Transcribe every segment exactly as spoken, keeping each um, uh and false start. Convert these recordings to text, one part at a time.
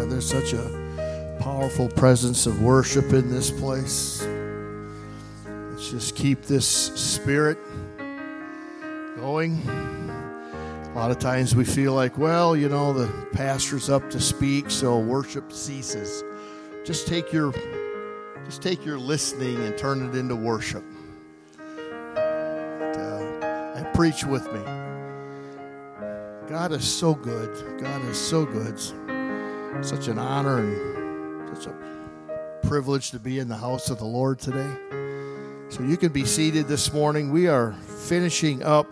There's such a powerful presence of worship in this place. Let's just keep this spirit going. A lot of times we feel like, well, you know, the pastor's up to speak, so worship ceases. Just take your, just take your listening and turn it into worship. And, uh, and preach with me. God is so good. God is so good. Such an honor and such a privilege to be in the house of the Lord today. So you can be seated this morning. We are finishing up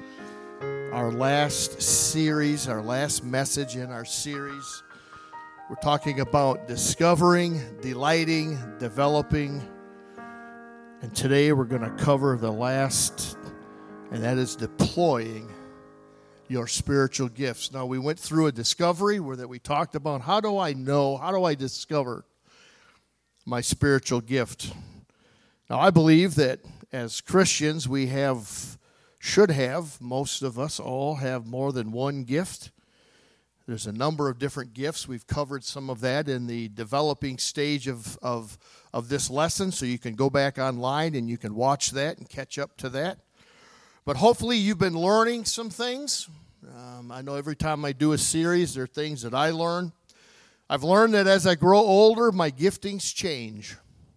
our last series, our last message in our series. We're talking about discovering, delighting, developing. And today we're going to cover the last, and that is deploying your spiritual gifts. Now, we went through a discovery where that we talked about how do I know, how do I discover my spiritual gift? Now, I believe that as Christians, we have, should have, most of us all have more than one gift. There's a number of different gifts. We've covered some of that in the developing stage of, of, of this lesson, so you can go back online and you can watch that and catch up to that. But hopefully you've been learning some things. Um, I know every time I do a series, there are things that I learn. I've learned that as I grow older, my giftings change.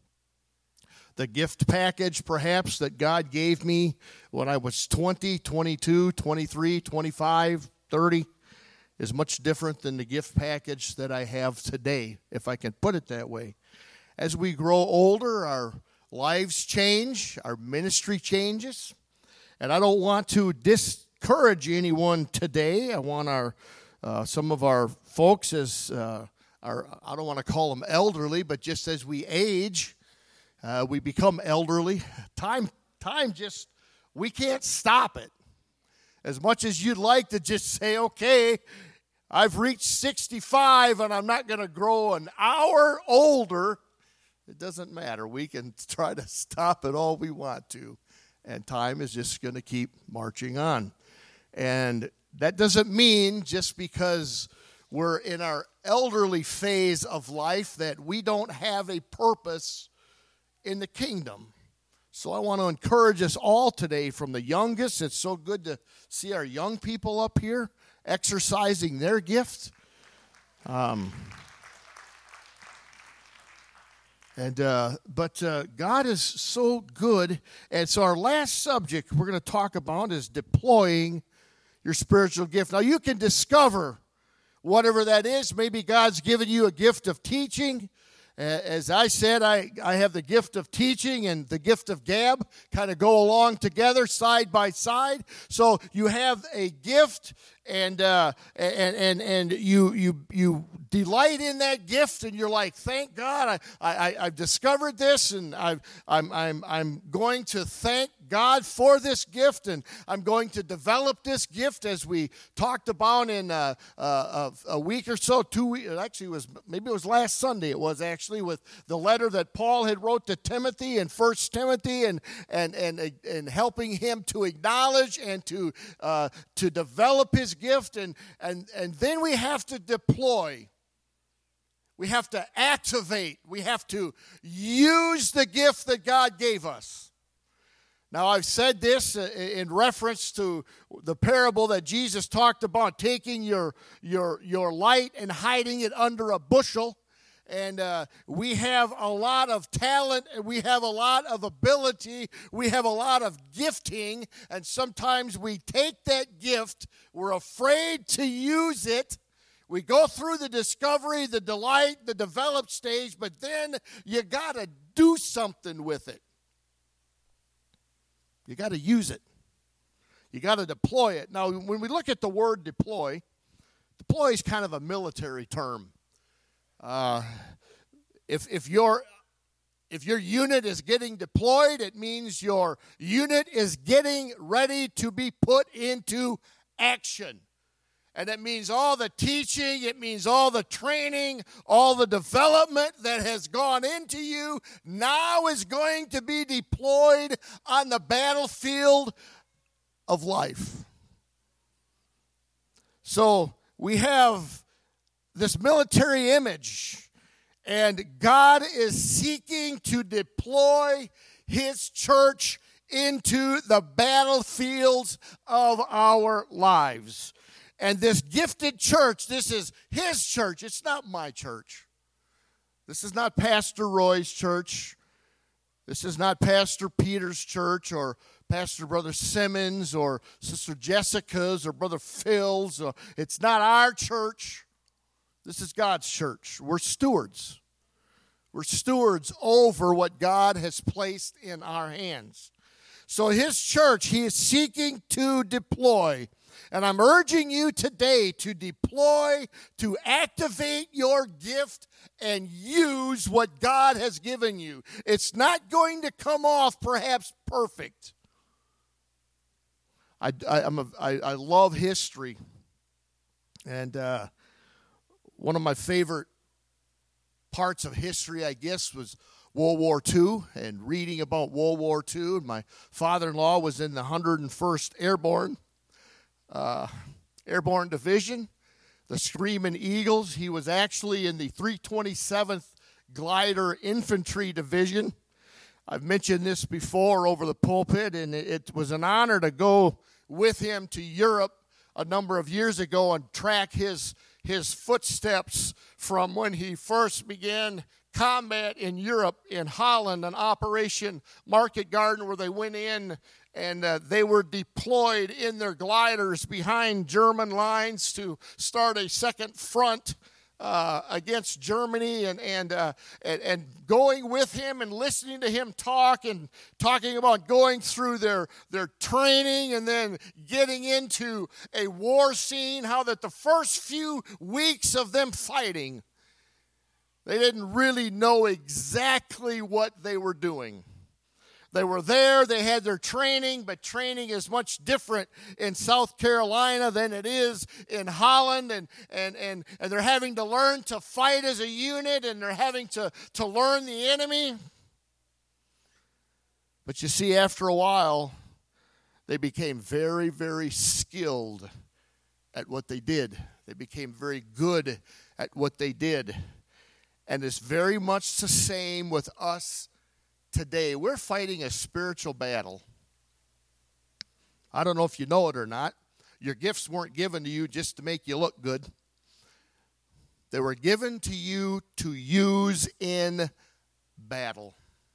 The gift package, perhaps, that God gave me when I was twenty, twenty-two, twenty-three, twenty-five, thirty, is much different than the gift package that I have today, if I can put it that way. As we grow older, our lives change, our ministry changes. And I don't want to discourage anyone today. I want our uh, some of our folks as uh, our I don't want to call them elderly, but just as we age, uh, we become elderly. Time time just we can't stop it. As much as you'd like to just say, okay, I've reached sixty-five and I'm not going to grow an hour older. It doesn't matter. We can try to stop it all we want to. And time is just going to keep marching on. And that doesn't mean just because we're in our elderly phase of life that we don't have a purpose in the kingdom. So I want to encourage us all today, from the youngest. It's so good to see our young people up here exercising their gift. Um And uh, but uh, God is so good, and so our last subject we're going to talk about is deploying your spiritual gift. Now, you can discover whatever that is. Maybe God's given you a gift of teaching. As I said, I, I have the gift of teaching and the gift of gab kind of go along together, side by side. So you have a gift, and uh, and and and you you you delight in that gift, and you're like, thank God, I I I've discovered this, and I've I'm I'm I'm going to thank God for this gift, and I'm going to develop this gift, as we talked about in uh, uh, a week or so, two weeks. Actually, it was maybe it was last Sunday. It was actually with the letter that Paul had wrote to Timothy in First Timothy, and and and and helping him to acknowledge and to uh, to develop his gift, and and and then we have to deploy. We have to activate. We have to use the gift that God gave us. Now, I've said this in reference to the parable that Jesus talked about, taking your your your light and hiding it under a bushel. And uh, we have a lot of talent, and we have a lot of ability, we have a lot of gifting, and sometimes we take that gift, we're afraid to use it. We go through the discovery, the delight, the develop stage, but then you got to do something with it. You got to use it. You got to deploy it. Now, when we look at the word deploy, deploy is kind of a military term. Uh, if if your if your unit is getting deployed, it means your unit is getting ready to be put into action. And it means all the teaching, it means all the training, all the development that has gone into you now is going to be deployed on the battlefield of life. So we have this military image, and God is seeking to deploy his church into the battlefields of our lives. And this gifted church, this is his church. It's not my church. This is not Pastor Roy's church. This is not Pastor Peter's church or Pastor Brother Simmons or Sister Jessica's or Brother Phil's. It's not our church. This is God's church. We're stewards. We're stewards over what God has placed in our hands. So his church, he is seeking to deploy. And I'm urging you today to deploy, to activate your gift and use what God has given you. It's not going to come off perhaps perfect. I, I, I'm a, I, I love history. And uh, one of my favorite parts of history, I guess, was World War Two and reading about World War Two. And my father-in-law was in the one hundred first Airborne uh, Airborne Division, the Screaming Eagles. He was actually in the three hundred twenty-seventh Glider Infantry Division. I've mentioned this before over the pulpit, and it was an honor to go with him to Europe a number of years ago and track his his footsteps from when he first began combat in Europe, in Holland, an Operation Market Garden, where they went in and uh, they were deployed in their gliders behind German lines to start a second front uh, against Germany, and and, uh, and and going with him and listening to him talk and talking about going through their their training and then getting into a war scene, how that the first few weeks of them fighting, they didn't really know exactly what they were doing. They were there, they had their training, but training is much different in South Carolina than it is in Holland, and and and, and they're having to learn to fight as a unit, and they're having to, to learn the enemy. But you see, after a while, they became very, very skilled at what they did. They became very good at what they did. And it's very much the same with us today. We're fighting a spiritual battle. I don't know if you know it or not. Your gifts weren't given to you just to make you look good. They were given to you to use in battle.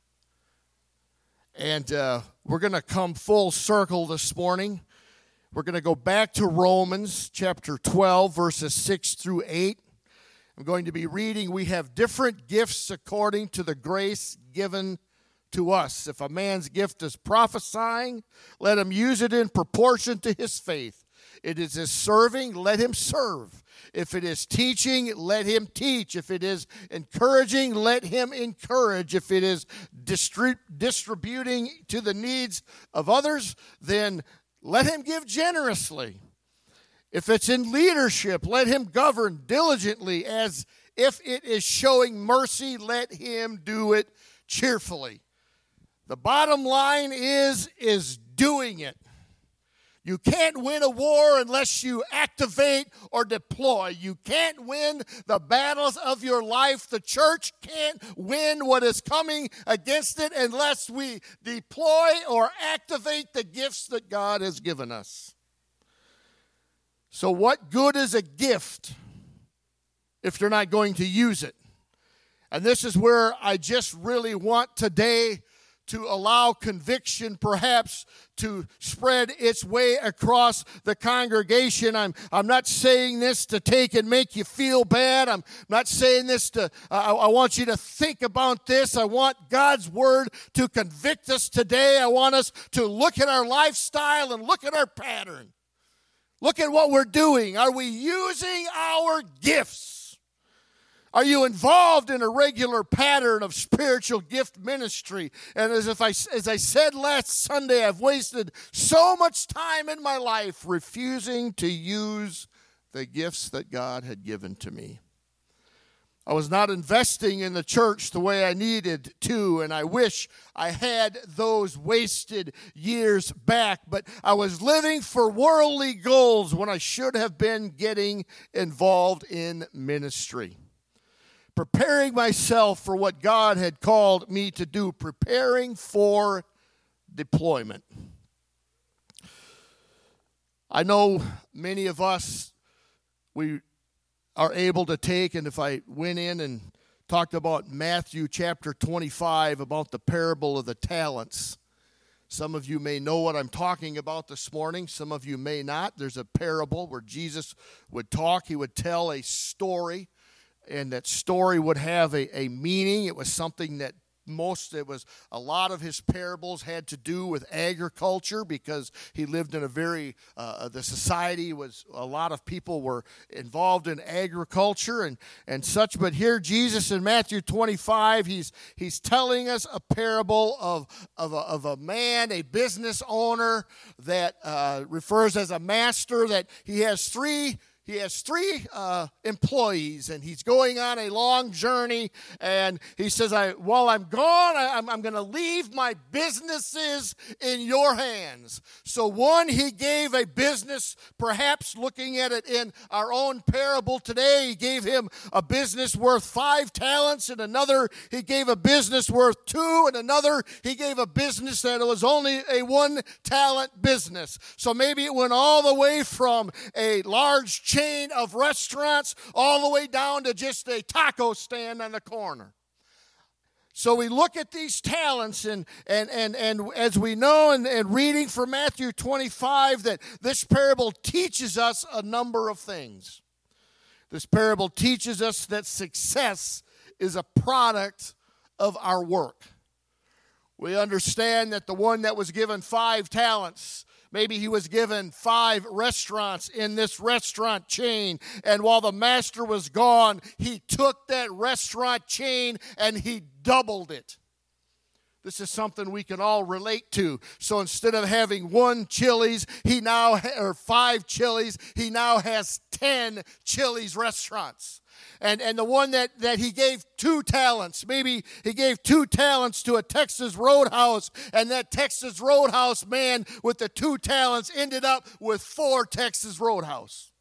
And uh, we're going to come full circle this morning. We're going to go back to Romans chapter twelve, verses six through eight. I'm going to be reading, we have different gifts according to the grace given to us. If a man's gift is prophesying, let him use it in proportion to his faith. It is his serving, let him serve. If it is teaching, let him teach. If it is encouraging, let him encourage. If it is distri- distributing to the needs of others, then let him give generously. If it's in leadership, let him govern diligently. As if it is showing mercy, let him do it cheerfully. The bottom line is, is doing it. You can't win a war unless you activate or deploy. You can't win the battles of your life. The church can't win what is coming against it unless we deploy or activate the gifts that God has given us. So what good is a gift if you're not going to use it? And this is where I just really want today to allow conviction perhaps to spread its way across the congregation. I'm, I'm not saying this to take and make you feel bad. I'm not saying this to, uh, I want you to think about this. I want God's word to convict us today. I want us to look at our lifestyle and look at our pattern. Look at what we're doing. Are we using our gifts? Are you involved in a regular pattern of spiritual gift ministry? And as if I, as I said last Sunday, I've wasted so much time in my life refusing to use the gifts that God had given to me. I was not investing in the church the way I needed to, and I wish I had those wasted years back. But I was living for worldly goals when I should have been getting involved in ministry. Preparing myself for what God had called me to do, preparing for deployment. I know many of us, we are able to take, and if I went in and talked about Matthew chapter twenty-five, about the parable of the talents, some of you may know what I'm talking about this morning. Some of you may not. There's a parable where Jesus would talk. He would tell a story, and that story would have a, a meaning. It was something that most, it was a lot of his parables had to do with agriculture, because he lived in a very, uh, the society was, a lot of people were involved in agriculture and, and such. But here Jesus in Matthew twenty-five, he's he's telling us a parable of, of, a, of a man, a business owner that uh, refers as a master, that he has three He has three uh, employees, and he's going on a long journey, and he says, I, while I'm gone, I, I'm, I'm going to leave my businesses in your hands. So one, he gave a business, perhaps looking at it in our own parable today, he gave him a business worth five talents, and another, he gave a business worth two, and another, he gave a business that was only a one-talent business. So maybe it went all the way from a large chain of restaurants all the way down to just a taco stand on the corner. So we look at these talents, and and and, and as we know, and, and reading from Matthew twenty-five, that this parable teaches us a number of things. This parable teaches us that success is a product of our work. We understand that the one that was given five talents, maybe he was given five restaurants in this restaurant chain, and while the master was gone, he took that restaurant chain and he doubled it. This is something we can all relate to. So instead of having one Chili's, he now ha- or five Chili's, he now has ten Chili's restaurants. And and the one that, that he gave two talents, maybe he gave two talents to a Texas Roadhouse, and that Texas Roadhouse man with the two talents ended up with four Texas Roadhouse.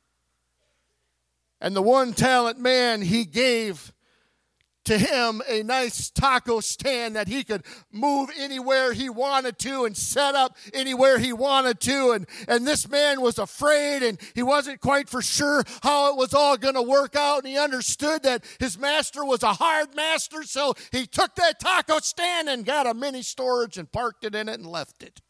And the one talent man, he gave to him a nice taco stand that he could move anywhere he wanted to and set up anywhere he wanted to. And, and this man was afraid, and he wasn't quite for sure how it was all going to work out. And he understood that his master was a hard master, so he took that taco stand and got a mini storage and parked it in it and left it.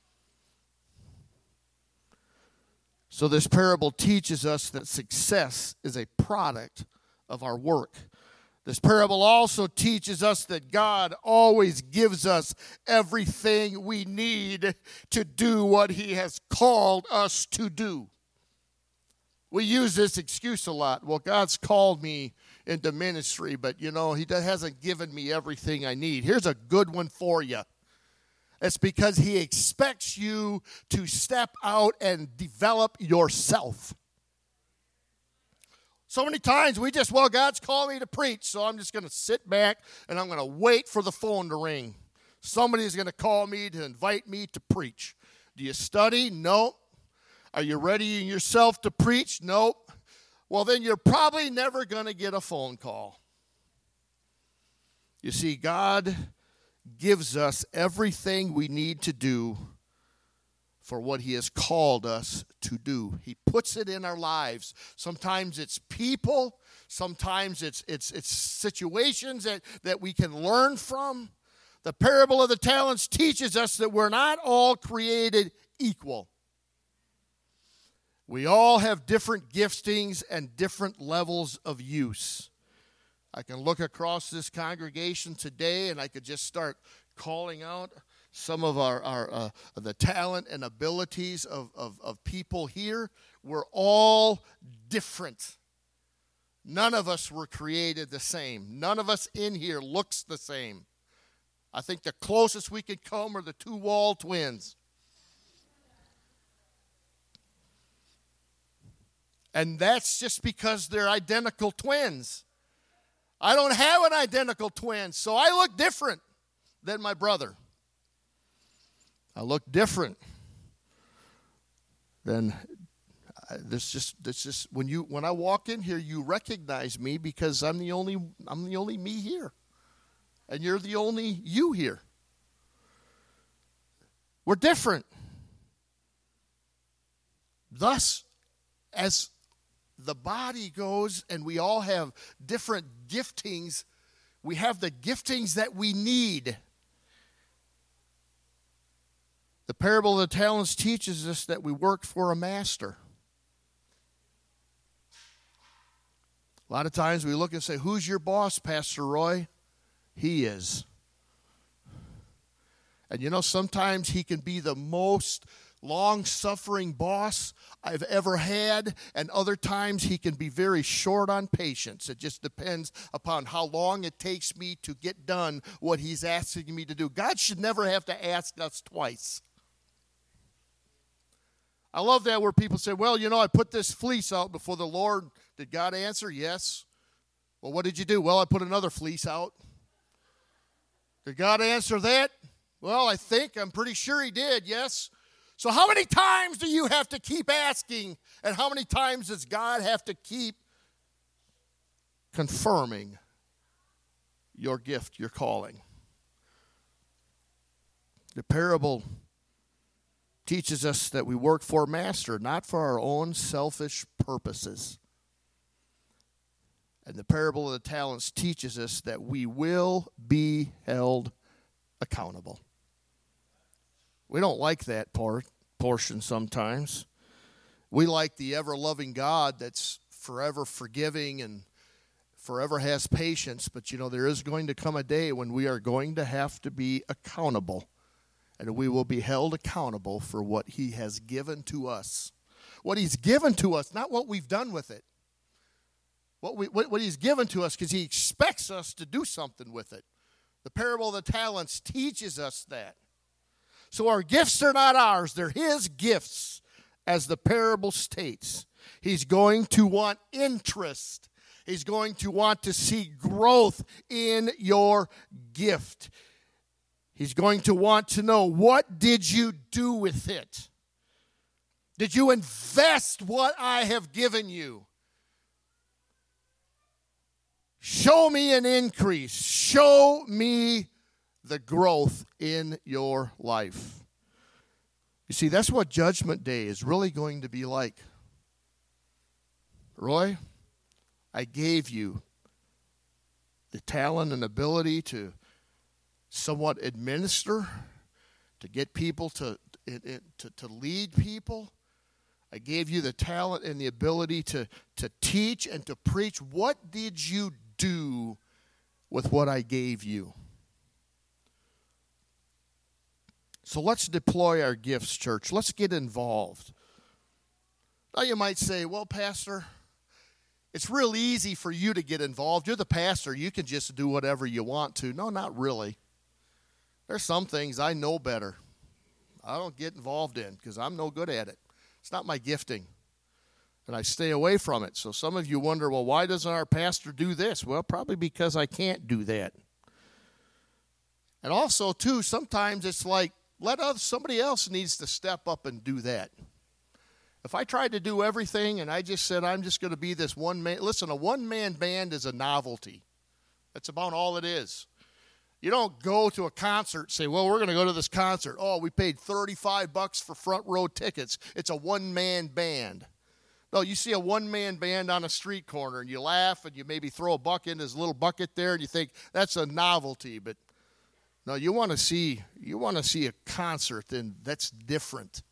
So this parable teaches us that success is a product of our work. This parable also teaches us that God always gives us everything we need to do what he has called us to do. We use this excuse a lot. Well, God's called me into ministry, but, you know, he hasn't given me everything I need. Here's a good one for you. It's because he expects you to step out and develop yourself. So many times we just, well, God's called me to preach, so I'm just going to sit back and I'm going to wait for the phone to ring. Somebody's going to call me to invite me to preach. Do you study? No. Are you readying yourself to preach? No. Well, then you're probably never going to get a phone call. You see, God gives us everything we need to do for what he has called us to do. He puts it in our lives. Sometimes it's people. Sometimes it's it's it's situations that, that we can learn from. The parable of the talents teaches us that we're not all created equal. We all have different giftings and different levels of use. I can look across this congregation today and I could just start calling out some of our, our uh, the talent and abilities of, of, of people here. We're all different. None of us were created the same. None of us in here looks the same. I think the closest we could come are the two Wall twins. And that's just because they're identical twins. I don't have an identical twin, so I look different than my brother. I look different than uh, this. Just this just when you when I walk in here, you recognize me because I'm the only I'm the only me here, and you're the only you here. We're different. Thus, as the body goes, and we all have different giftings, we have the giftings that we need. The parable of the talents teaches us that we work for a master. A lot of times we look and say, who's your boss, Pastor Roy? He is. And you know, sometimes he can be the most long-suffering boss I've ever had, and other times he can be very short on patience. It just depends upon how long it takes me to get done what he's asking me to do. God should never have to ask us twice. I love that where people say, well, you know, I put this fleece out before the Lord. Did God answer? Yes. Well, what did you do? Well, I put another fleece out. Did God answer that? Well, I think, I'm pretty sure he did, yes. So how many times do you have to keep asking? And how many times does God have to keep confirming your gift, your calling? The parable teaches us that we work for a master, not for our own selfish purposes. And the parable of the talents teaches us that we will be held accountable. We don't like that part, portion sometimes. We like the ever-loving God that's forever forgiving and forever has patience. But, you know, there is going to come a day when we are going to have to be accountable. And we will be held accountable for what he has given to us. What he's given to us, not what we've done with it. What, we, what, what he's given to us, because he expects us to do something with it. The parable of the talents teaches us that. So our gifts are not ours. They're his gifts, as the parable states. He's going to want interest. He's going to want to see growth in your gift. He's going to want to know, what did you do with it? Did you invest what I have given you? Show me an increase. Show me the growth in your life. You see, that's what Judgment Day is really going to be like. Roy, I gave you the talent and ability to somewhat administer, to get people to, to, to lead people. I gave you the talent and the ability to, to teach and to preach. What did you do with what I gave you? So let's deploy our gifts, church. Let's get involved. Now you might say, well, Pastor, it's real easy for you to get involved. You're the pastor. You can just do whatever you want to. No, not really. There's some things I know better. I don't get involved in because I'm no good at it. It's not my gifting. And I stay away from it. So some of you wonder, well, why doesn't our pastor do this? Well, probably because I can't do that. And also, too, sometimes it's like, let others, somebody else needs to step up and do that. If I tried to do everything and I just said I'm just going to be this one man, listen, a one-man band is a novelty. That's about all it is. You don't go to a concert and say, well, we're going to go to this concert. Oh, we paid thirty-five bucks for front row tickets. It's a one-man band. No, you see a one-man band on a street corner and you laugh and you maybe throw a buck in this little bucket there and you think that's a novelty. But no, you want to see you want to see a concert, and that's different.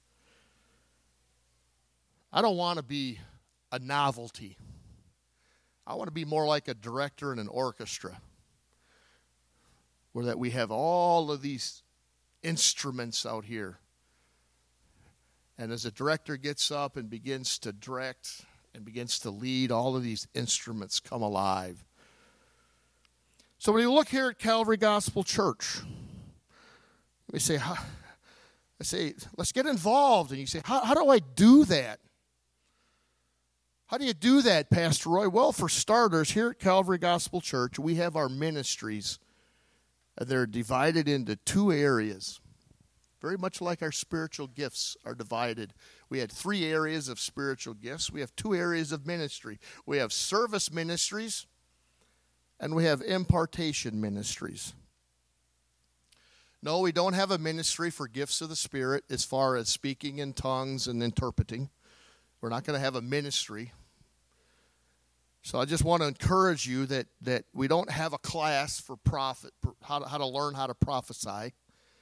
I don't want to be a novelty. I want to be more like a director in an orchestra, where that we have all of these instruments out here. And as a director gets up and begins to direct and begins to lead, all of these instruments come alive. So when you look here at Calvary Gospel Church, we say, how, I say, let's get involved. And you say, how, how do I do that? How do you do that, Pastor Roy? Well, for starters, here at Calvary Gospel Church, we have our ministries. They're divided into two areas, very much like our spiritual gifts are divided. We had three areas of spiritual gifts. We have two areas of ministry. We have service ministries, and we have impartation ministries. No, we don't have a ministry for gifts of the Spirit as far as speaking in tongues and interpreting. We're not going to have a ministry. So I just want to encourage you that, that we don't have a class for prophet, how to, how to learn how to prophesy.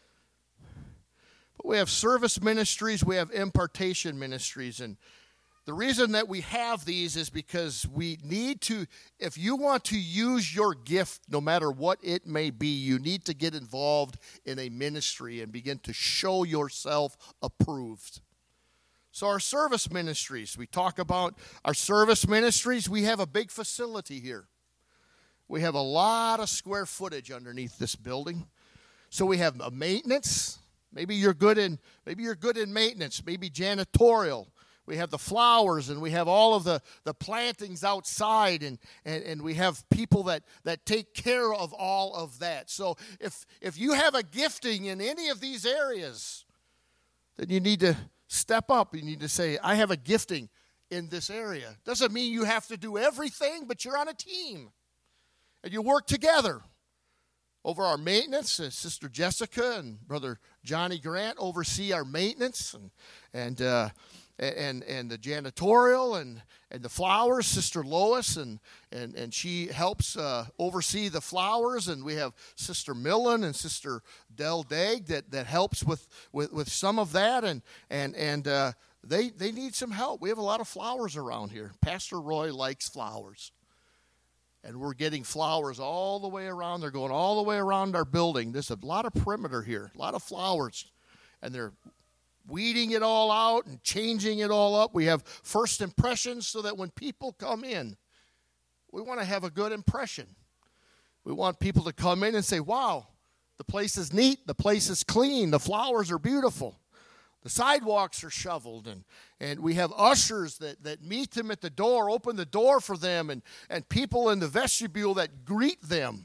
But we have service ministries, we have impartation ministries. And the reason that we have these is because we need to, if you want to use your gift, no matter what it may be, you need to get involved in a ministry and begin to show yourself approved. So our service ministries, we talk about our service ministries. We have a big facility here. We have a lot of square footage underneath this building. So we have a maintenance. Maybe you're good in maybe you're good in maintenance, maybe janitorial. We have the flowers, and we have all of the, the plantings outside, and, and, and we have people that, that take care of all of that. So if if you have a gifting in any of these areas, then you need to step up. You need to say, I have a gifting in this area. Doesn't mean you have to do everything, but you're on a team. And you work together. Over our maintenance, uh, Sister Jessica and Brother Johnny Grant oversee our maintenance and and uh, and and the janitorial and, and the flowers. Sister Lois and and and she helps uh, oversee the flowers. And we have Sister Millen and Sister Del Dag that, that helps with, with, with some of that. And and and uh, they they need some help. We have a lot of flowers around here. Pastor Roy likes flowers. And we're getting flowers all the way around. They're going all the way around our building. There's a lot of perimeter here, a lot of flowers. And they're weeding it all out and changing it all up. We have first impressions so that when people come in, we want to have a good impression. We want people to come in and say, wow, the place is neat, the place is clean, the flowers are beautiful. The sidewalks are shoveled, and, and we have ushers that, that meet them at the door, open the door for them, and, and people in the vestibule that greet them.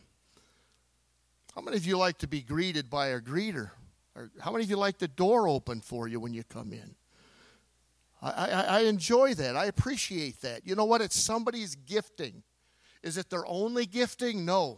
How many of you like to be greeted by a greeter? Or how many of you like the door open for you when you come in? I, I, I enjoy that. I appreciate that. You know what? It's somebody's gifting. Is it their only gifting? No.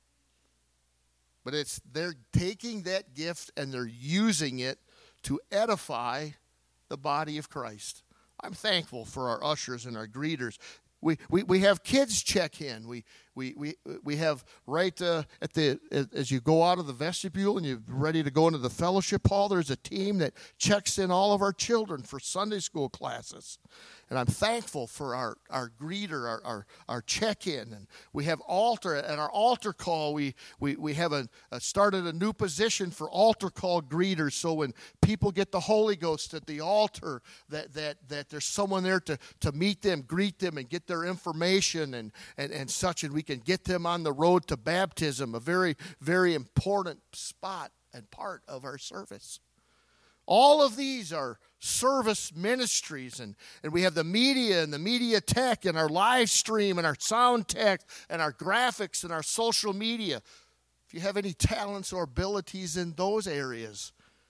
But it's they're taking that gift and they're using it to edify the body of Christ. I'm thankful for our ushers and our greeters. We we, we have kids check in. We we we we have right uh, at the as you go out of the vestibule and you're ready to go into the fellowship hall. There's a team that checks in all of our children for Sunday school classes. And I'm thankful for our, our greeter, our, our, our check-in. And we have altar. At our altar call, we we, we have a, a started a new position for altar call greeters. So when people get the Holy Ghost at the altar, that that, that there's someone there to, to meet them, greet them, and get their information and, and, and such. And we can get them on the road to baptism, a very, very important spot and part of our service. All of these are service ministries, and, and we have the media and the media tech and our live stream and our sound tech and our graphics and our social media. If you have any talents or abilities in those areas,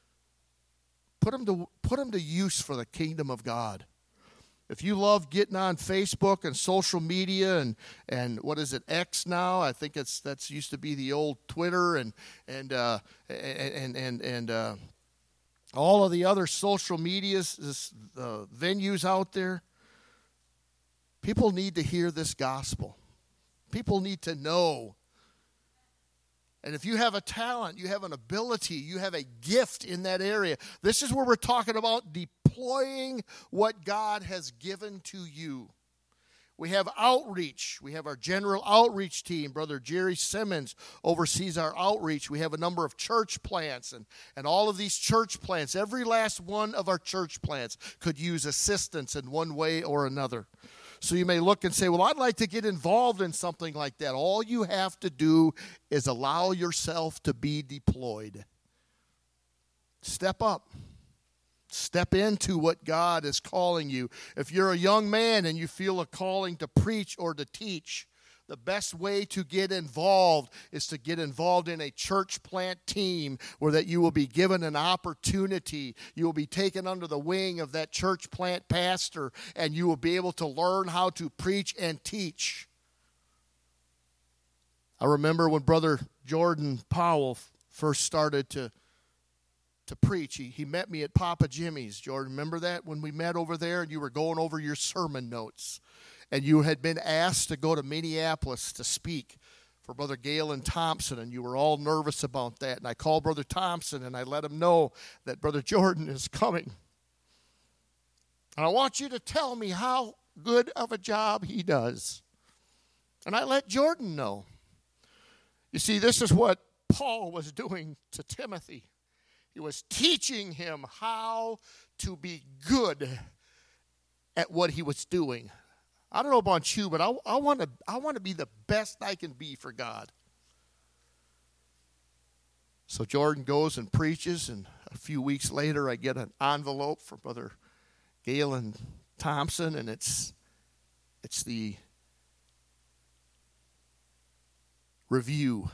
put them to, put them to use for the kingdom of God. If you love getting on Facebook and social media and, and what is it, X now? I think it's that's used to be the old Twitter and and uh, and and and uh, all of the other social medias, uh, venues out there. People need to hear this gospel. People need to know. And if you have a talent, you have an ability, you have a gift in that area, this is where we're talking about deploying what God has given to you. We have outreach. We have our general outreach team. Brother Jerry Simmons oversees our outreach. We have a number of church plants, and, and all of these church plants, every last one of our church plants could use assistance in one way or another. So you may look and say, well, I'd like to get involved in something like that. All you have to do is allow yourself to be deployed. Step up. Step into what God is calling you. If you're a young man and you feel a calling to preach or to teach, the best way to get involved is to get involved in a church plant team where that you will be given an opportunity. You will be taken under the wing of that church plant pastor, and you will be able to learn how to preach and teach. I remember when Brother Jordan Powell first started to to preach. He, he met me at Papa Jimmy's. Jordan, remember that? When we met over there and you were going over your sermon notes. And you had been asked to go to Minneapolis to speak for Brother Galen Thompson. And you were all nervous about that. And I called Brother Thompson and I let him know that Brother Jordan is coming. And I want you to tell me how good of a job he does. And I let Jordan know. You see, this is what Paul was doing to Timothy. He was teaching him how to be good at what he was doing. I don't know about you, but I, I want to I want to be the best I can be for God. So Jordan goes and preaches, and a few weeks later I get an envelope from Brother Galen Thompson, and it's it's the review.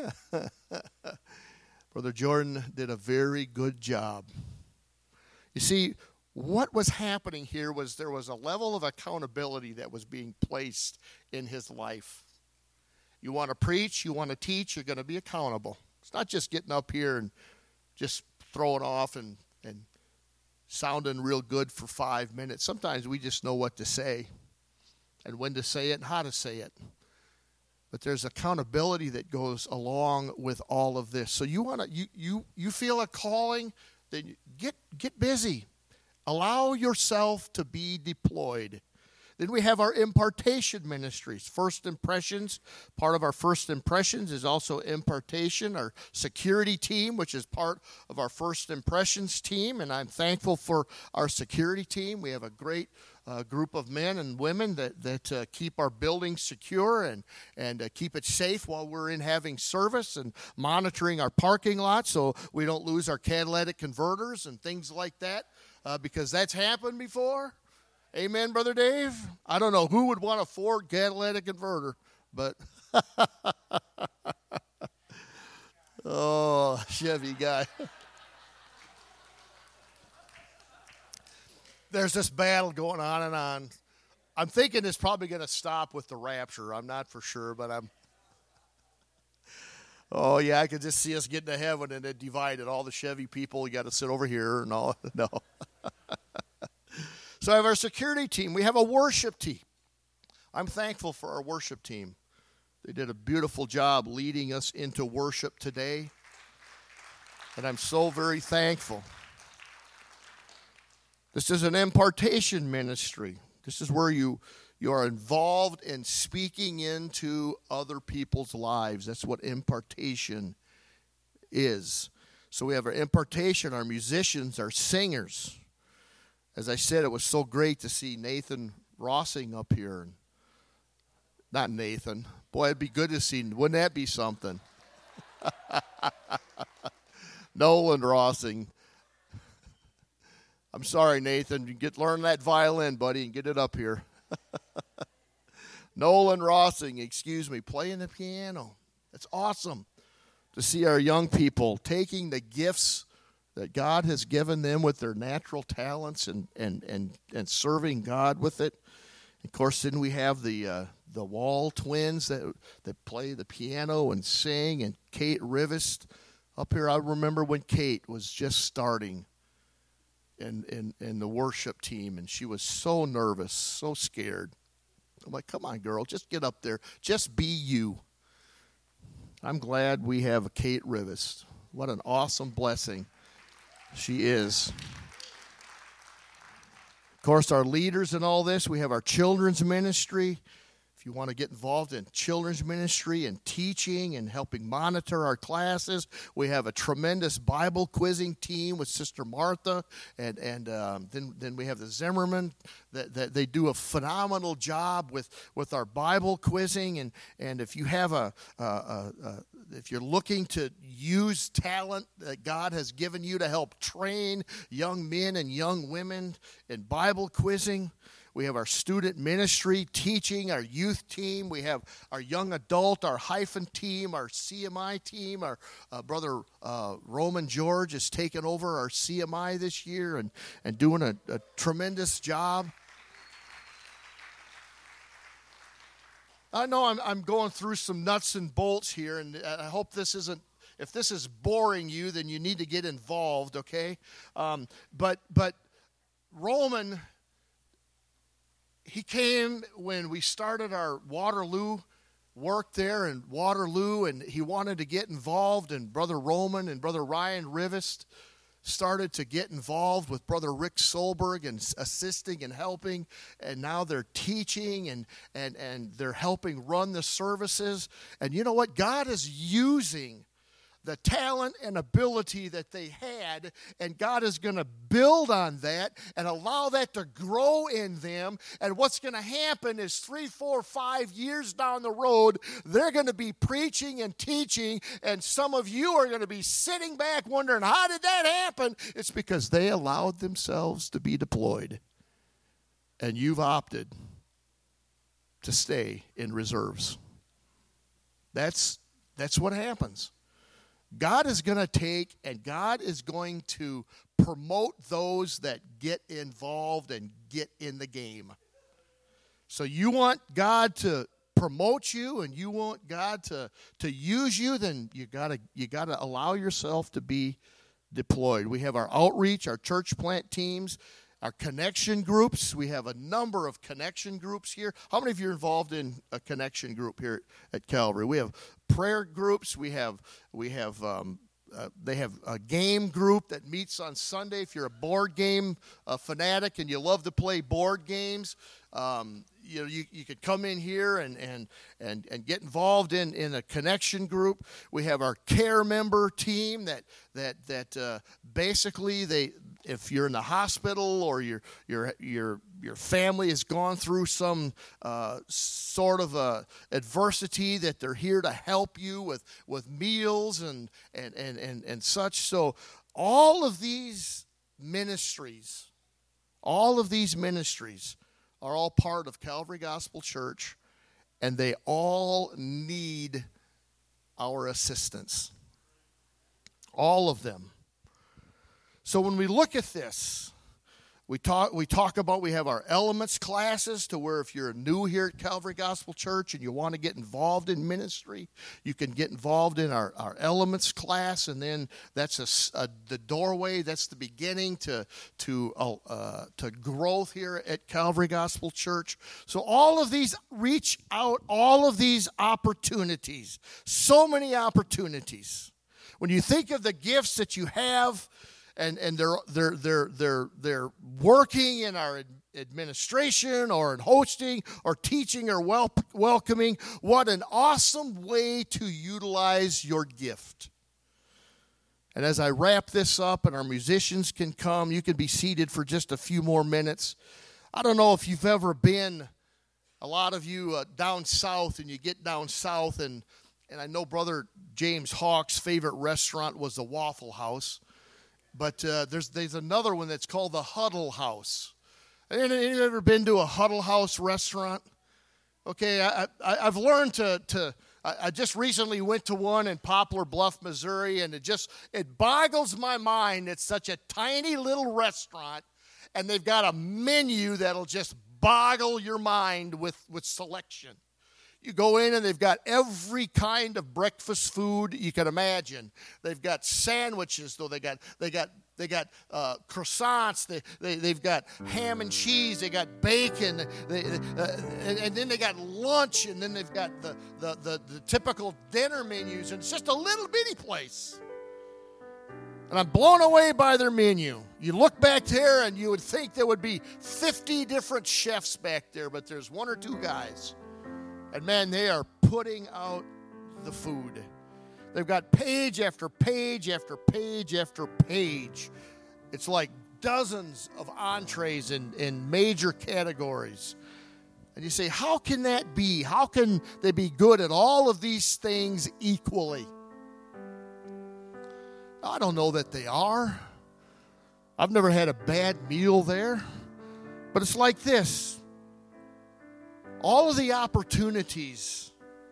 Brother Jordan did a very good job. You see, what was happening here was there was a level of accountability that was being placed in his life. You want to preach, you want to teach, you're going to be accountable. It's not just getting up here and just throwing off and, and sounding real good for five minutes. Sometimes we just know what to say and when to say it and how to say it. But there's accountability that goes along with all of this. So you want to you you you feel a calling, then get get busy. Allow yourself to be deployed. Then we have our impartation ministries. First Impressions, part of our First Impressions is also impartation, our security team, which is part of our First Impressions team. And I'm thankful for our security team. We have a great uh, group of men and women that, that uh, keep our building secure and, and uh, keep it safe while we're in having service and monitoring our parking lot so we don't lose our catalytic converters and things like that, uh, because that's happened before. Amen, Brother Dave? I don't know who would want a Ford catalytic converter, but oh, Chevy guy. There's this battle going on and on. I'm thinking it's probably going to stop with the rapture. I'm not for sure, but I'm. Oh, yeah, I could just see us getting to heaven and it divided. All the Chevy people, you got to sit over here and all. No. So I have our security team. We have a worship team. I'm thankful for our worship team. They did a beautiful job leading us into worship today. And I'm so very thankful. This is an impartation ministry. This is where you, you are involved in speaking into other people's lives. That's what impartation is. So we have our impartation, our musicians, our singers. As I said, it was so great to see Nathan Rossing up here. Not Nathan. Boy, it'd be good to see. Wouldn't that be something? Nolan Rossing. I'm sorry, Nathan. You get learn that violin, buddy, and get it up here. Nolan Rossing, excuse me, playing the piano. It's awesome to see our young people taking the gifts that God has given them with their natural talents and and and, and serving God with it. Of course, then we have the uh, the Wall twins that that play the piano and sing, and Kate Rivest up here. I remember when Kate was just starting in, in, in the worship team, and she was so nervous, so scared. I'm like, come on, girl, just get up there. Just be you. I'm glad we have a Kate Rivest. What an awesome blessing she is. Of course, our leaders in all this, we have our children's ministry. If you want to get involved in children's ministry and teaching and helping monitor our classes, we have a tremendous Bible quizzing team with Sister Martha, and and um, then then we have the Zimmerman that, that they do a phenomenal job with, with our Bible quizzing. And, and if you have a, a, a if you're looking to use talent that God has given you to help train young men and young women in Bible quizzing, we have our student ministry teaching, our youth team. We have our young adult, our hyphen team, our C M I team. Our uh, brother uh, Roman George has taken over our C M I this year and, and doing a, a tremendous job. I know I'm, I'm going through some nuts and bolts here, and I hope this isn't, if this is boring you, then you need to get involved, okay? Um, but but Roman, he came when we started our Waterloo work there in Waterloo, and he wanted to get involved, and Brother Roman and Brother Ryan Rivest started to get involved with Brother Rick Solberg and assisting and helping, and now they're teaching and, and, and they're helping run the services. And you know what? God is using the talent and ability that they had, and God is going to build on that and allow that to grow in them. And what's going to happen is three, four, five years down the road, they're going to be preaching and teaching, and some of you are going to be sitting back wondering, how did that happen? It's because they allowed themselves to be deployed, and you've opted to stay in reserves. That's, that's what happens. God is going to take, and God is going to promote those that get involved and get in the game. So you want God to promote you, and you want God to, to use you, then you gotta you gotta allow yourself to be deployed. We have our outreach, our church plant teams, our connection groups. We have a number of connection groups here. How many of you are involved in a connection group here at Calvary? We have prayer groups. We have we have um, uh, they have a game group that meets on Sunday. If you're a board game uh, fanatic and you love to play board games, um, you know you, you could come in here and and and and get involved in, in a connection group. We have our care member team that that that uh, basically they. If you're in the hospital or your your your your family has gone through some uh, sort of a adversity, that they're here to help you with, with meals and, and, and, and, and such. So all of these ministries, all of these ministries are all part of Calvary Gospel Church, and they all need our assistance. All of them. So when we look at this, we talk we talk about, we have our elements classes, to where if you're new here at Calvary Gospel Church and you want to get involved in ministry, you can get involved in our, our elements class, and then that's a, a, the doorway, that's the beginning to to uh, to growth here at Calvary Gospel Church. So all of these reach out, all of these opportunities, so many opportunities. When you think of the gifts that you have, And and they're they're they're they're they're working in our administration or in hosting or teaching or wel- welcoming. What an awesome way to utilize your gift. And as I wrap this up and our musicians can come, you can be seated for just a few more minutes. I don't know if you've ever been, a lot of you uh, down south, and you get down south, and and I know Brother James Hawk's favorite restaurant was the Waffle House. But uh, there's there's another one that's called the Huddle House. Any you ever been to a Huddle House restaurant? Okay, I, I, I've learned to to. I just recently went to one in Poplar Bluff, Missouri, and it just it boggles my mind. It's such a tiny little restaurant, and they've got a menu that'll just boggle your mind with with selection. You go in and they've got every kind of breakfast food you can imagine. They've got sandwiches, though. They got they got they got uh, croissants. They they they've got ham and cheese. They got bacon. They, uh, and, and then they got lunch. And then they've got the, the the the typical dinner menus. And it's just a little bitty place. And I'm blown away by their menu. You look back there and you would think there would be fifty different chefs back there, but there's one or two guys. And man, they are putting out the food. They've got page after page after page after page. It's like dozens of entrees in, in major categories. And you say, how can that be? How can they be good at all of these things equally? I don't know that they are. I've never had a bad meal there. But it's like this. All of the opportunities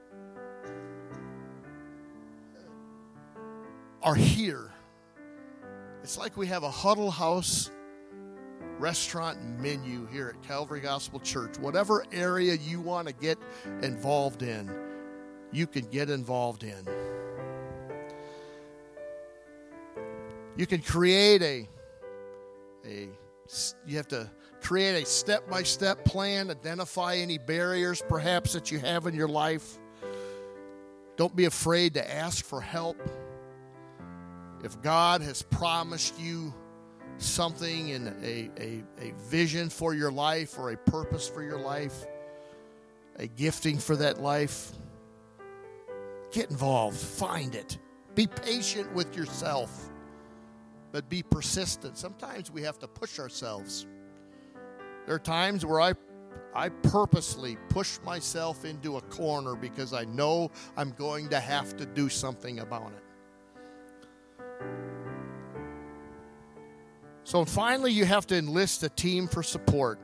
are here. It's like we have a Huddle House restaurant menu here at Calvary Gospel Church. Whatever area you want to get involved in, you can get involved in. You can create a, a you have to create a step-by-step plan, identify any barriers perhaps that you have in your life. Don't be afraid to ask for help. If God has promised you something in a, a, a vision for your life or a purpose for your life, a gifting for that life, get involved. Find it. Be patient with yourself, but be persistent. Sometimes we have to push ourselves. There are times where I, I purposely push myself into a corner because I know I'm going to have to do something about it. So finally, you have to enlist a team for support.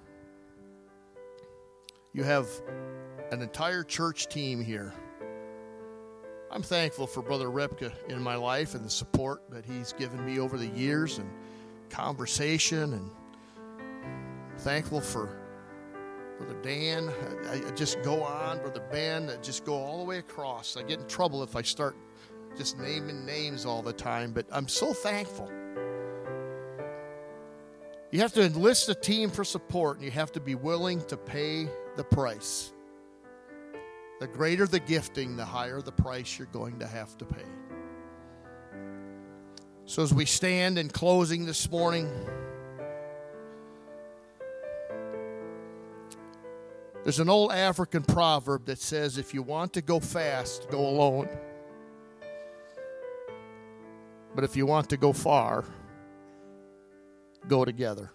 You have an entire church team here. I'm thankful for Brother Repka in my life and the support that he's given me over the years and conversation, and thankful for Brother Dan. I, I just go on, Brother Ben, I just go all the way across. I get in trouble if I start just naming names all the time, but I'm so thankful. You have to enlist a team for support, and you have to be willing to pay the price. The greater the gifting, the higher the price you're going to have to pay. So as we stand in closing this morning, there's an old African proverb that says, if you want to go fast, go alone. But if you want to go far, go together.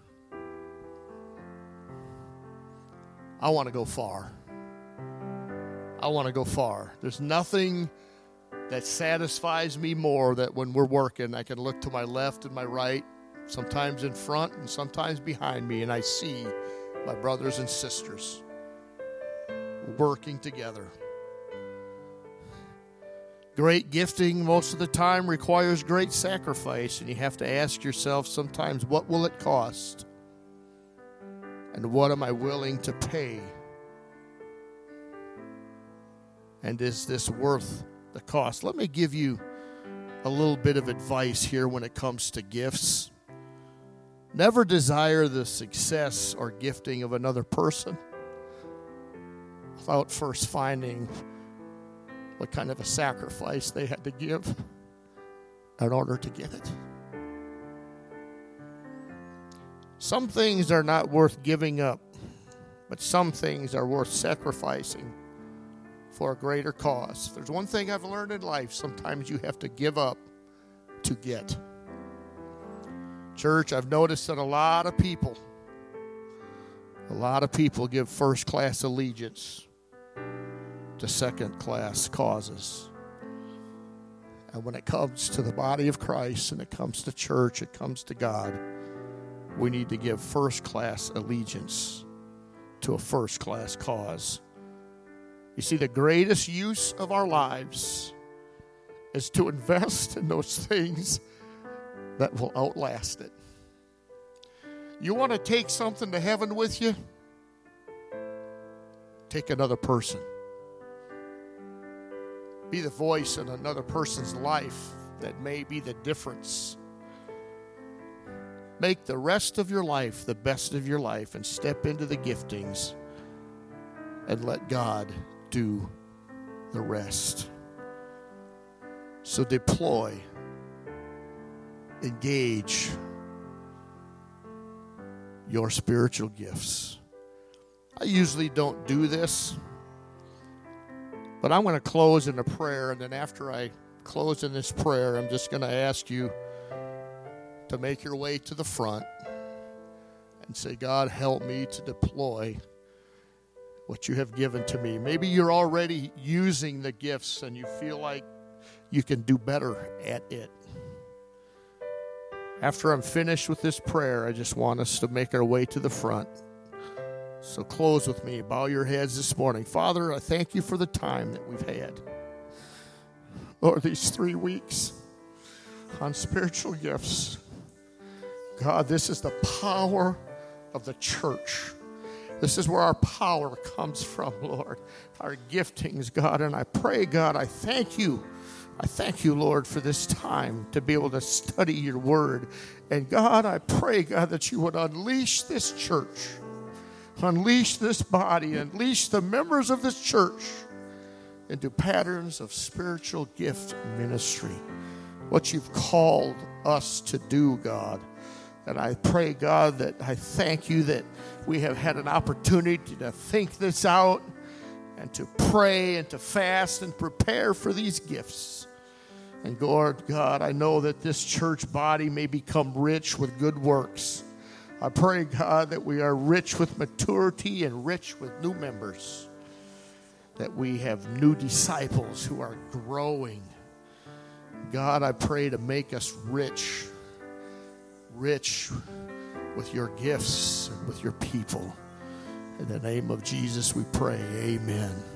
I want to go far. I want to go far. There's nothing that satisfies me more than when we're working, I can look to my left and my right, sometimes in front and sometimes behind me, and I see my brothers and sisters working together. Great gifting most of the time requires great sacrifice, and you have to ask yourself sometimes, what will it cost? And what am I willing to pay? And is this worth the cost? Let me give you a little bit of advice here when it comes to gifts. Never desire the success or gifting of another person without first finding what kind of a sacrifice they had to give in order to get it. Some things are not worth giving up, but some things are worth sacrificing for a greater cause. There's one thing I've learned in life: sometimes you have to give up to get. Church, I've noticed that a lot of people, a lot of people give first-class allegiance to second-class causes. And when it comes to the body of Christ, and it comes to church, it comes to God, we need to give first-class allegiance to a first-class cause. You see, the greatest use of our lives is to invest in those things that will outlast it. You want to take something to heaven with you? Take another person. Be the voice in another person's life that may be the difference. Make the rest of your life the best of your life and step into the giftings and let God do the rest. So deploy, engage your spiritual gifts. I usually don't do this, but I'm going to close in a prayer, and then after I close in this prayer, I'm just going to ask you to make your way to the front and say, God, help me to deploy what you have given to me. Maybe you're already using the gifts and you feel like you can do better at it. After I'm finished with this prayer, I just want us to make our way to the front. So close with me. Bow your heads this morning. Father, I thank you for the time that we've had. Lord, these three weeks on spiritual gifts. God, this is the power of the church. This is where our power comes from, Lord. Our giftings, God. And I pray, God, I thank you. I thank you, Lord, for this time to be able to study your word. And God, I pray, God, that you would unleash this church. Unleash this body. Unleash the members of this church into patterns of spiritual gift ministry. What you've called us to do, God. And I pray, God, that I thank you that we have had an opportunity to think this out and to pray and to fast and prepare for these gifts. And Lord God, I know that this church body may become rich with good works. I pray, God, that we are rich with maturity and rich with new members. That we have new disciples who are growing. God, I pray to make us rich. Rich with your gifts and with your people. In the name of Jesus we pray, amen.